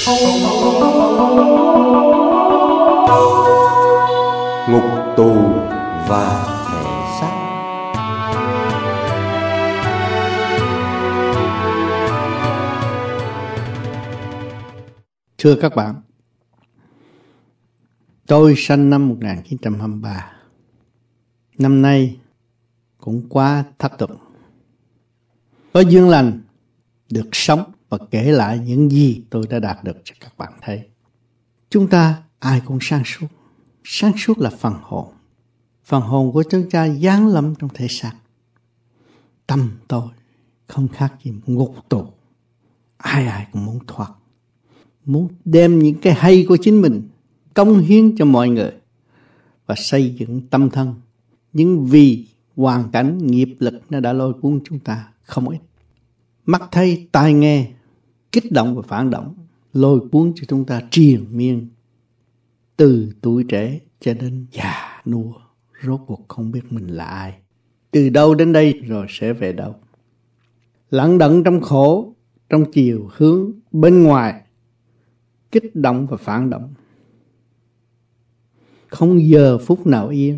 Ngục tù và thể xác. Thưa các bạn, tôi sinh năm 1923. Năm nay cũng quá thất tuần. Có duyên lành được sống và kể lại những gì tôi đã đạt được cho các bạn thấy. Chúng ta ai cũng sáng suốt. Sáng suốt là phần hồn. Phần hồn của chúng ta giáng lâm trong thể xác. Tâm tôi không khác gì ngục tù. Ai cũng muốn thoát. Muốn đem những cái hay của chính mình cống hiến cho mọi người và xây dựng tâm thân. Nhưng vì hoàn cảnh nghiệp lực nó đã lôi cuốn chúng ta không ít. Mắt thấy, tai nghe, kích động và phản động lôi cuốn cho chúng ta triền miên từ tuổi trẻ cho đến già nua, rốt cuộc không biết mình là ai, từ đâu đến đây rồi sẽ về đâu. Lận đận trong khổ, trong chiều hướng bên ngoài, kích động và phản động, không giờ phút nào yên.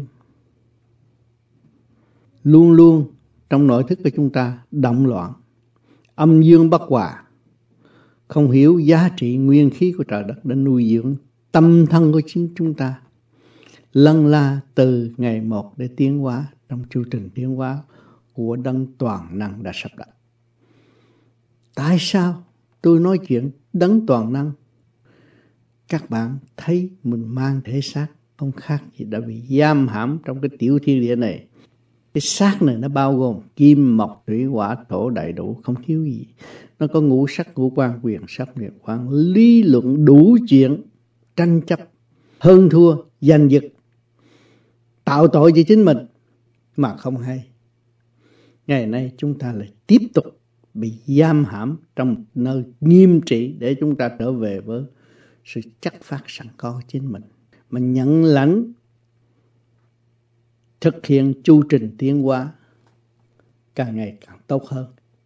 Luôn luôn trong nội thức của chúng ta động loạn, âm dương bất hòa, không hiểu giá trị nguyên khí của trời đất để nuôi dưỡng tâm thân của chính chúng ta. Lân la từ ngày một để tiến hóa trong chu trình tiến hóa của đấng toàn năng đã sắp đặt. Tại sao tôi nói chuyện đấng toàn năng? Các bạn thấy mình mang thể xác không khác gì đã bị giam hãm trong cái tiểu thiên địa này. Cái xác này nó bao gồm kim, mộc, thủy, hỏa, thổ đầy đủ, không thiếu gì. Nó có ngũ sắc, ngũ quan, quyền sắc, quyền quan, lý luận đủ chuyện, tranh chấp, hơn thua, giành giật, tạo tội cho chính mình mà không hay. Ngày nay chúng ta lại tiếp tục bị giam hãm trong một nơi nghiêm trị để chúng ta trở về với sự chất phát sẵn có của chính mình, mà nhận lãnh thực hiện chu trình tiến hóa càng ngày càng tốt hơn.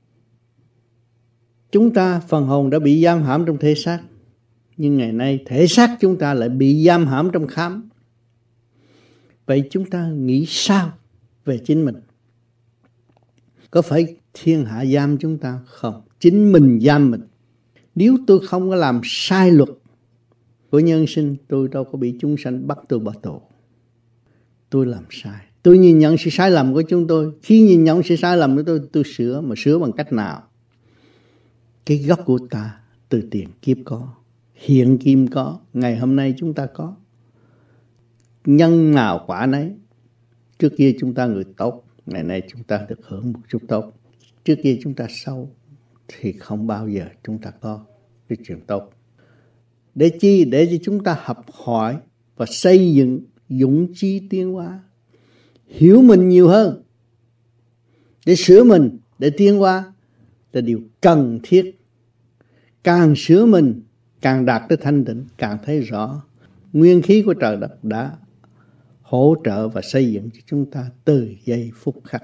Chúng ta phần hồn đã bị giam hãm trong thể xác, nhưng ngày nay thể xác chúng ta lại bị giam hãm trong khám. Vậy chúng ta nghĩ sao về chính mình? Có phải thiên hạ giam chúng ta? Không, chính mình giam mình. Nếu tôi không có làm sai luật của nhân sinh, tôi đâu có bị chúng sanh bắt tôi bỏ tù. Tôi làm sai, tôi nhìn nhận sự sai lầm của chúng tôi. Khi nhìn nhận sự sai lầm của tôi sửa, mà sửa bằng cách nào? Cái gốc của ta từ tiền kiếp có, hiện kim có, ngày hôm nay chúng ta có. Nhân nào quả nấy. Trước kia chúng ta người tốt, ngày nay chúng ta được hưởng một chút tốt. Trước kia chúng ta xấu thì không bao giờ chúng ta có cái chuyện tốt. Để chi? Để cho chúng ta học hỏi và xây dựng dũng chí tiến hóa, hiểu mình nhiều hơn, để sửa mình, để tiến hóa là điều cần thiết. Càng sửa mình, càng đạt tới thanh tịnh, càng thấy rõ nguyên khí của trời đất đã hỗ trợ và xây dựng cho chúng ta từ giây phút khắc.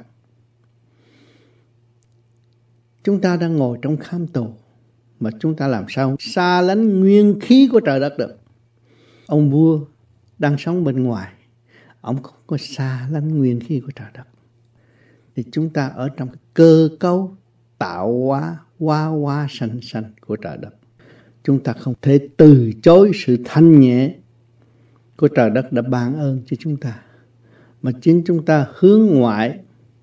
Chúng ta đang ngồi trong khám tù, mà chúng ta làm sao xa lánh nguyên khí của trời đất được? Ông vua đang sống bên ngoài, ông không có xa lánh nguyên khí của trời đất. Thì chúng ta ở trong cơ cấu tạo hóa hoa xanh xanh của trời đất. Chúng ta không thể từ chối sự thanh nhẹ của trời đất đã ban ơn cho chúng ta, mà chính chúng ta hướng ngoại,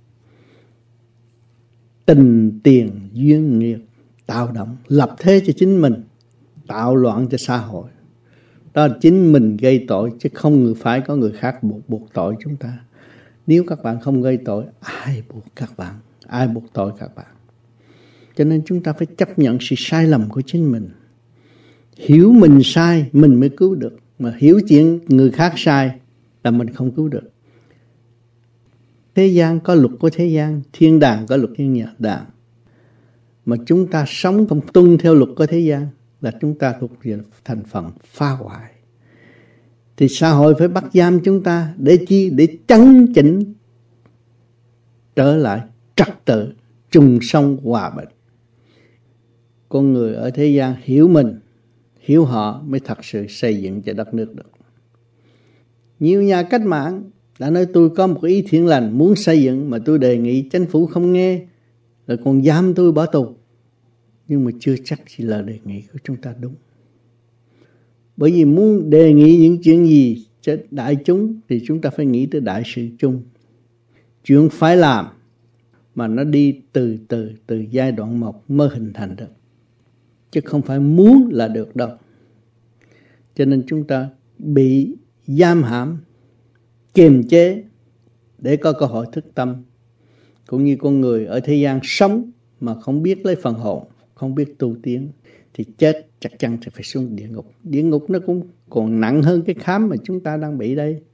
tình tiền duyên nghiệp tạo động, lập thế cho chính mình, tạo loạn cho xã hội. Đó là chính mình gây tội, chứ không phải có người khác buộc tội chúng ta. Nếu các bạn không gây tội, ai buộc các bạn, ai buộc tội các bạn? Cho nên chúng ta phải chấp nhận sự sai lầm của chính mình. Hiểu mình sai mình mới cứu được, mà hiểu chuyện người khác sai là mình không cứu được. Thế gian có luật của thế gian, thiên đàng có luật thiên đàng. Mà chúng ta sống không tuân theo luật của thế gian là chúng ta thuộc về thành phần phá hoại. Thì xã hội phải bắt giam chúng ta để chi? Để chấn chỉnh trở lại trật tự, chung sống hòa bình. Con người ở thế gian hiểu mình, hiểu họ mới thật sự xây dựng cho đất nước được. Nhiều nhà cách mạng đã nói tôi có một ý thiện lành muốn xây dựng mà tôi đề nghị chính phủ không nghe, rồi còn giam tôi bỏ tù. Nhưng mà chưa chắc chỉ là đề nghị của chúng ta đúng. Bởi vì muốn đề nghị những chuyện gì cho đại chúng thì chúng ta phải nghĩ tới đại sự chung. Chuyện phải làm mà nó đi từ giai đoạn 1 mới hình thành được. Chứ không phải muốn là được đâu. Cho nên chúng ta bị giam hãm, kiềm chế để có cơ hội thức tâm. Cũng như con người ở thế gian sống mà không biết lấy phần hồn, không biết tu tiến thì chết chắc chắn sẽ phải xuống địa ngục. Địa ngục nó cũng còn nặng hơn cái khám mà chúng ta đang bị đây.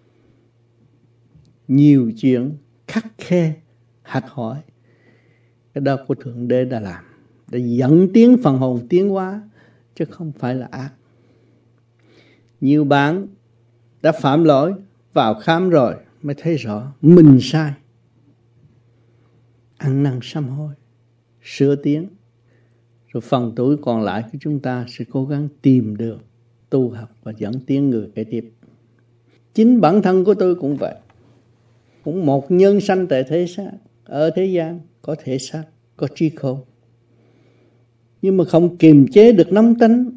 Nhiều chuyện khắt khe, hạch hỏi. Cái đó của Thượng Đế đã làm để dẫn tiến phần hồn tiến hóa, chứ không phải là ác. Nhiều bạn đã phạm lỗi vào khám rồi mới thấy rõ mình sai, ăn năn sám hối, sửa tiến. Rồi phần tuổi còn lại của chúng ta sẽ cố gắng tìm được tu học và dẫn tiến người kế tiếp. Chính bản thân của tôi cũng vậy. Cũng một nhân sanh tại thế xác, ở thế gian có thể xác, có trí khôn. Nhưng mà không kiềm chế được nóng tính,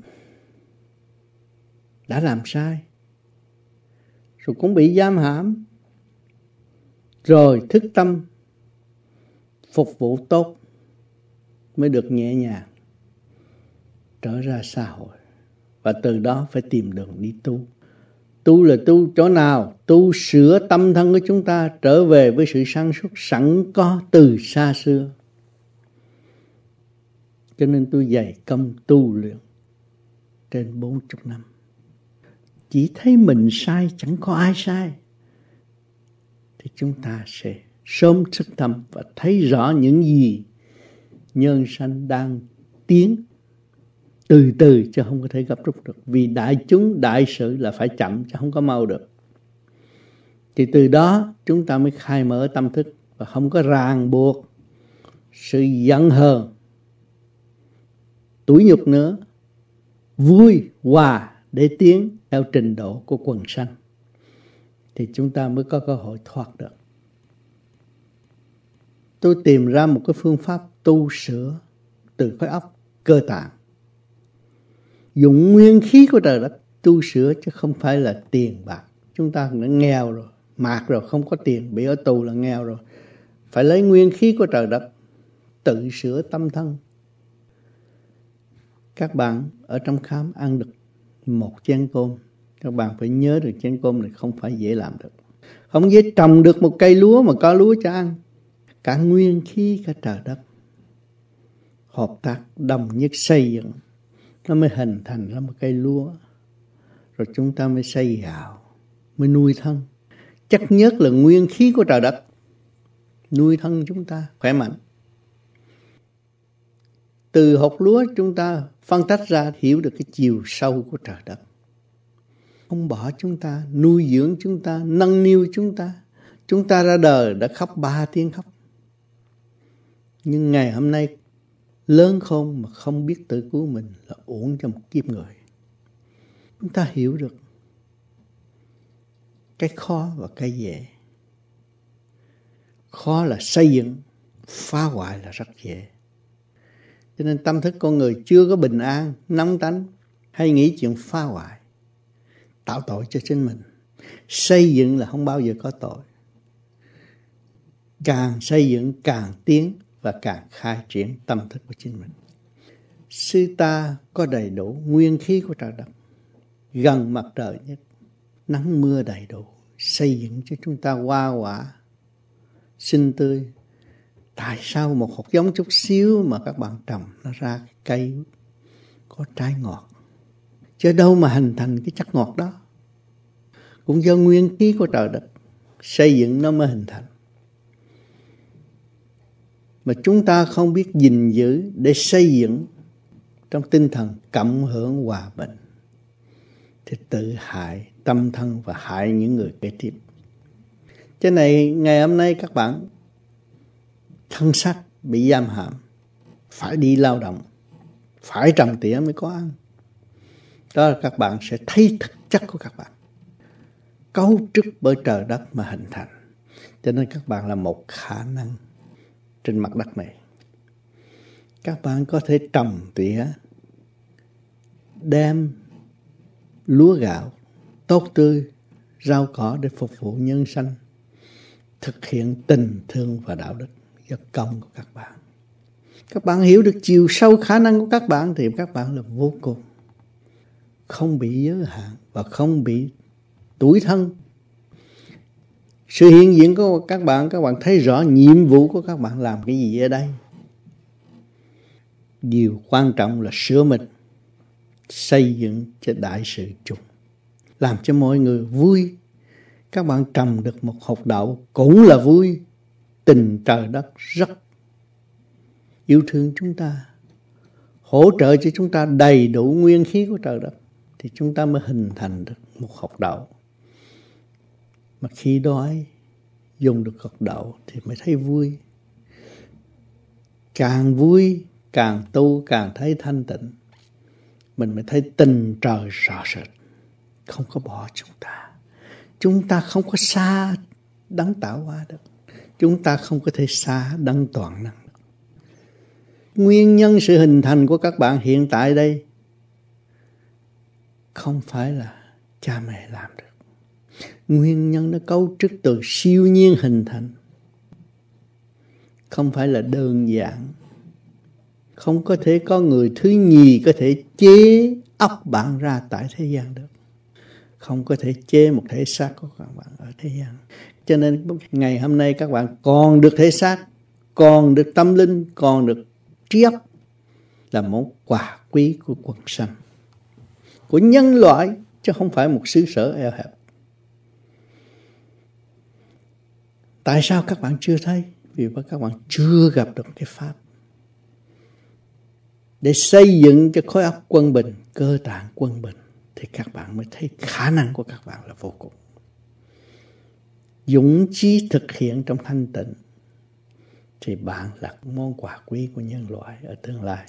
đã làm sai. Rồi cũng bị giam hãm. Rồi thức tâm, phục vụ tốt mới được nhẹ nhàng trở ra xã hội. Và từ đó phải tìm đường đi tu. Tu là tu chỗ nào? Tu sửa tâm thân của chúng ta trở về với sự sáng suốt sẵn có từ xa xưa. Cho nên tôi dày công tu luyện trên 40 năm. Chỉ thấy mình sai, chẳng có ai sai, thì chúng ta sẽ sớm thức tâm và thấy rõ những gì nhân sanh đang tiến từ từ, chứ không có thể gấp rút được. Vì đại chúng, đại sự là phải chậm chứ không có mau được. Thì từ đó chúng ta mới khai mở tâm thức và không có ràng buộc sự giận hờn, tủi nhục nữa. Vui, hòa để tiến theo trình độ của quần sanh, thì chúng ta mới có cơ hội thoát được. Tôi tìm ra một cái phương pháp tu sửa từ khối óc, cơ tạng. Dùng nguyên khí của trời đất tu sửa, chứ không phải là tiền bạc. Chúng ta đã nghèo rồi, mạt rồi, không có tiền, bị ở tù là nghèo rồi. Phải lấy nguyên khí của trời đất tự sửa tâm thân. Các bạn ở trong khám ăn được một chén cơm, các bạn phải nhớ được chén cơm này không phải dễ làm được. Không dễ trồng được một cây lúa mà có lúa cho ăn. Cả nguyên khí, cả trời đất hợp tác đồng nhất xây dựng, nó mới hình thành ra một cây lúa. Rồi chúng ta mới xây gạo, mới nuôi thân. Chắc nhất là nguyên khí của trời đất nuôi thân chúng ta khỏe mạnh. Từ hột lúa chúng ta phân tách ra hiểu được cái chiều sâu của trời đất. Không bỏ chúng ta, nuôi dưỡng chúng ta, nâng niu chúng ta. Chúng ta ra đời đã khóc 3 tiếng khóc. Nhưng ngày hôm nay lớn khôn mà không biết tự cứu mình là uổng cho một kiếp người. Chúng ta hiểu được cái khó và cái dễ. Khó là xây dựng, phá hoại là rất dễ. Cho nên tâm thức con người chưa có bình an, nóng tánh, hay nghĩ chuyện phá hoại, tạo tội cho chính mình. Xây dựng là không bao giờ có tội. Càng xây dựng càng tiến và càng khai triển tâm thức của chính mình. Sư ta có đầy đủ nguyên khí của trời đất, gần mặt trời nhất, nắng mưa đầy đủ, xây dựng cho chúng ta hoa quả xinh tươi. Tại sao một hột giống chút xíu mà các bạn trồng nó ra cây có trái ngọt? Chứ đâu mà hình thành cái chất ngọt đó. Cũng do nguyên khí của trời đất xây dựng nó mới hình thành. Mà chúng ta không biết gìn giữ để xây dựng trong tinh thần cộng hưởng hòa bình, thì tự hại tâm thân và hại những người kế tiếp. Cho nên ngày hôm nay các bạn thân xác bị giam hãm, phải đi lao động, phải trồng tỉa mới có ăn. Đó là các bạn sẽ thấy thực chất của các bạn, cấu trúc bởi trời đất mà hình thành. Cho nên các bạn là một khả năng trên mặt đất này. Các bạn có thể trồng tỉa, đem lúa gạo tốt tươi, rau cỏ để phục vụ nhân sanh, thực hiện tình thương và đạo đức do công của các bạn. Các bạn hiểu được chiều sâu khả năng của các bạn thì các bạn là vô cùng, không bị giới hạn và không bị tủi thân. Sự hiện diện của các bạn thấy rõ nhiệm vụ của các bạn làm cái gì ở đây. Điều quan trọng là sửa mình, xây dựng cho đại sự chung, làm cho mọi người vui. Các bạn trồng được một hột đậu cũng là vui. Tình trời đất rất yêu thương chúng ta, hỗ trợ cho chúng ta đầy đủ nguyên khí của trời đất, thì chúng ta mới hình thành được một hột đậu. Mà khi đói dùng được hột đậu thì mới thấy vui. Càng vui, càng tu, càng thấy thanh tịnh, mình mới thấy tình trời rõ rệt, không có bỏ chúng ta. Chúng ta không có xa đấng tạo hóa được. Chúng ta không có thể xa đấng toàn năng được. Nguyên nhân sự hình thành của các bạn hiện tại đây không phải là cha mẹ làm được. Nguyên nhân nó cấu trúc từ siêu nhiên hình thành, không phải là đơn giản. Không có thể có người thứ nhì có thể chế óc bạn ra tại thế gian được. Không có thể chế một thể xác của các bạn ở thế gian. Cho nên ngày hôm nay các bạn còn được thể xác, còn được tâm linh, còn được trí óc, là món quà quý của quần sanh, của nhân loại, chứ không phải một xứ sở eo hẹp. Tại sao các bạn chưa thấy? Vì các bạn chưa gặp được cái pháp để xây dựng cho khối óc quân bình, cơ tạng quân bình, thì các bạn mới thấy khả năng của các bạn là vô cùng. Dũng chí thực hiện trong thanh tịnh thì bạn là món quà quý của nhân loại ở tương lai.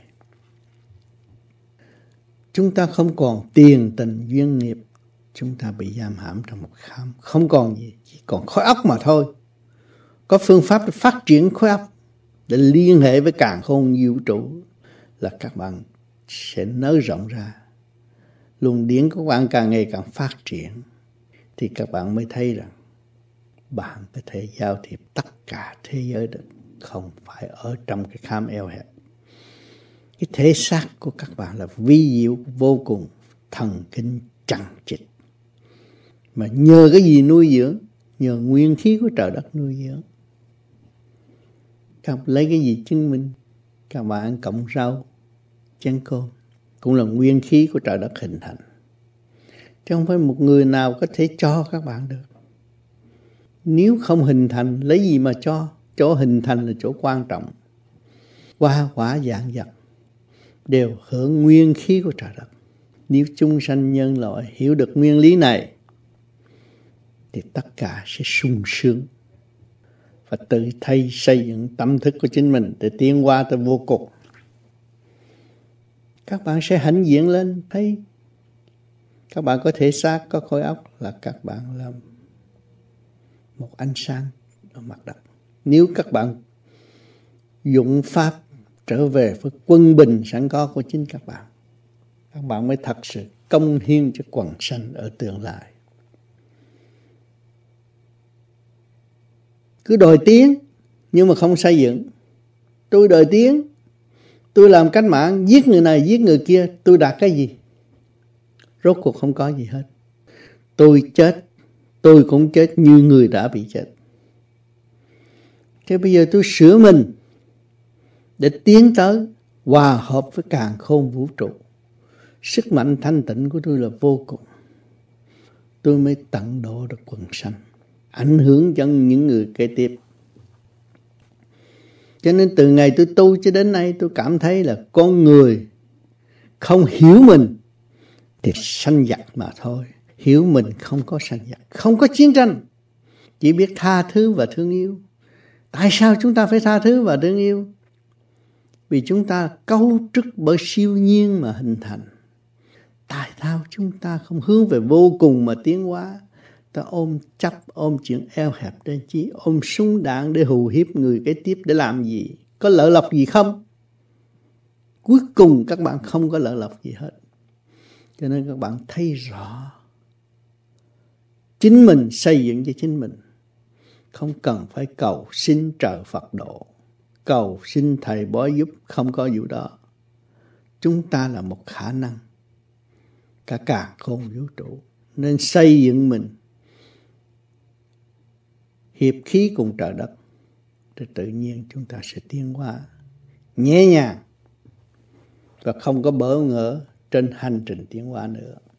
Chúng ta không còn tiền tình duyên nghiệp, chúng ta bị giam hãm trong một khám, không còn gì, chỉ còn khối óc mà thôi. Có phương pháp để phát triển khối óc, để liên hệ với càn khôn vũ trụ, là các bạn sẽ nới rộng ra. Luồng điển của các bạn càng ngày càng phát triển, thì các bạn mới thấy rằng bạn có thể giao thiệp tất cả thế giới được, không phải ở trong cái khám eo hẹp. Cái thể xác của các bạn là vi diệu vô cùng, thần kinh chằng chịt. Mà nhờ cái gì nuôi dưỡng? Nhờ nguyên khí của trời đất nuôi dưỡng. Các bạn lấy cái gì chứng minh? Các bạn ăn cọng rau, chén cơm, cũng là nguyên khí của trời đất hình thành. Chứ không phải một người nào có thể cho các bạn được. Nếu không hình thành, lấy gì mà cho? Chỗ hình thành là chỗ quan trọng. Hoa quả dạng vật đều hưởng nguyên khí của trời đất. Nếu chúng sanh nhân loại hiểu được nguyên lý này, thì tất cả sẽ sung sướng và tự thay xây dựng tâm thức của chính mình để tiến qua tới vô cùng. Các bạn sẽ hãnh diện lên, thấy các bạn có thể xác, có khối óc, là các bạn là một ánh sáng ở mặt đất. Nếu các bạn dụng pháp trở về với quân bình sẵn có của chính các bạn mới thật sự công hiến cho quần sanh ở tương lai. Cứ đòi tiến nhưng mà không xây dựng. Tôi đòi tiến, tôi làm cách mạng, giết người này giết người kia, tôi đạt cái gì? Rốt cuộc không có gì hết. Tôi chết, tôi cũng chết như người đã bị chết. Thế bây giờ tôi sửa mình để tiến tới hòa hợp với càn khôn vũ trụ. Sức mạnh thanh tịnh của tôi là vô cùng. Tôi mới tận độ được quần sanh, ảnh hưởng cho những người kế tiếp. Cho nên từ ngày tôi tu cho đến nay, tôi cảm thấy là con người không hiểu mình thì sanh giặc mà thôi. Hiểu mình không có sanh giặc, không có chiến tranh, chỉ biết tha thứ và thương yêu. Tại sao chúng ta phải tha thứ và thương yêu? Vì chúng ta cấu trúc bởi siêu nhiên mà hình thành. Tại sao chúng ta không hướng về vô cùng mà tiến hóa? Ta ôm chấp, ôm chuyện eo hẹp đến chi, ôm súng đạn để hù hiếp người kế tiếp để làm gì? Có lợi lộc gì không? Cuối cùng các bạn không có lợi lộc gì hết. Cho nên các bạn thấy rõ chính mình xây dựng cho chính mình. Không cần phải cầu xin trời Phật độ, cầu xin thầy bói giúp, không có vụ đó. Chúng ta là một khả năng, cả càn khôn vũ trụ, nên xây dựng mình hiệp khí cùng trời đất, thì tự nhiên chúng ta sẽ tiến hóa nhẹ nhàng và không có bỡ ngỡ trên hành trình tiến hóa nữa.